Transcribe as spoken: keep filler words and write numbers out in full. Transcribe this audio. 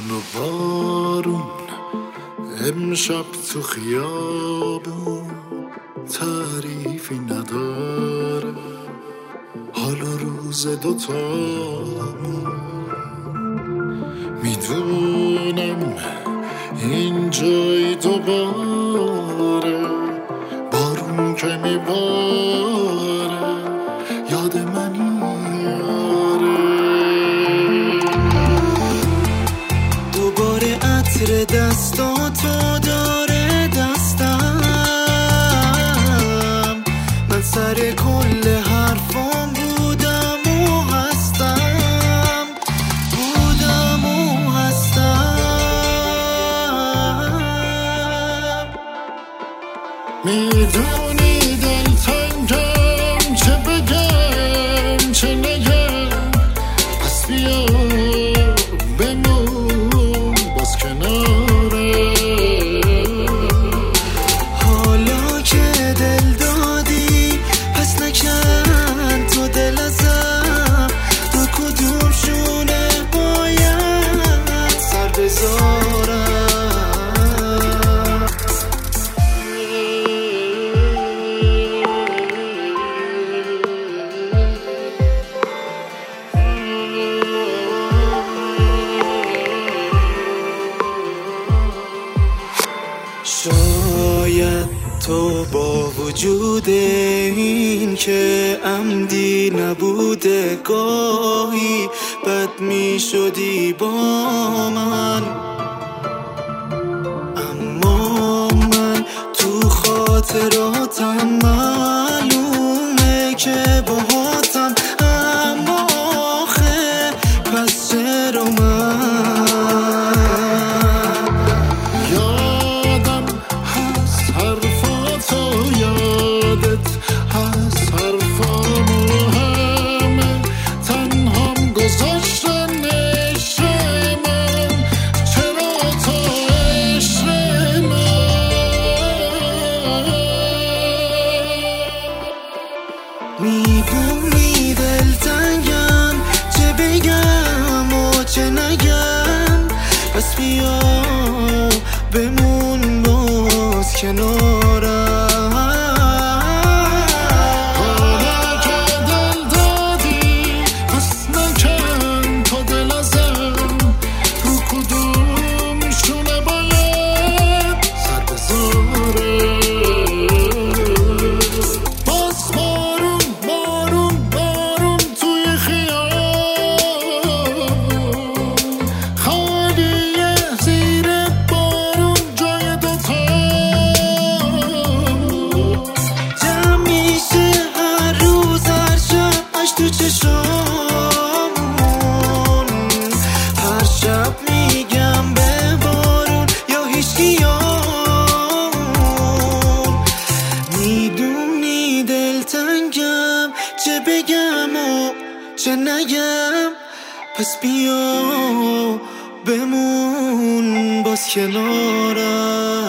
و بارون امشب تو خیابون تعریفی نداره، حال و روز دوتامون. میدونم این جای دوباره بارون که میباره یاد منی دوباره عطر دستاتو داره دستم، من سر کل حرفام بودم و هستم، بودم و هستم. میدونی دلتنگم، چه بگم چه نگم، پس بیا بمون باز کناره. حالا که دل دادی پس نکن تو دل ازم، تو کدوم شونه باید سر بذارم. شاید تو با وجود این که عمدی نبوده گاهی بد می شدی با من، اما من تو خاطراتم معلومه که باهاتم، اما آخه پس چرا من میبونی دلتنگم، چه بگم و چه نگم، پس بیا بمون باز کنارم. حالا که دل دادی پس نکن تو دل ازم، تو کدوم شونه باید سر بذاره. تو چشامون هر شب میگم به بارون یا هیچکیامون، میدونی دلتنگم، چه بگم و چه نگم، پس بیا بمون باز کنارم.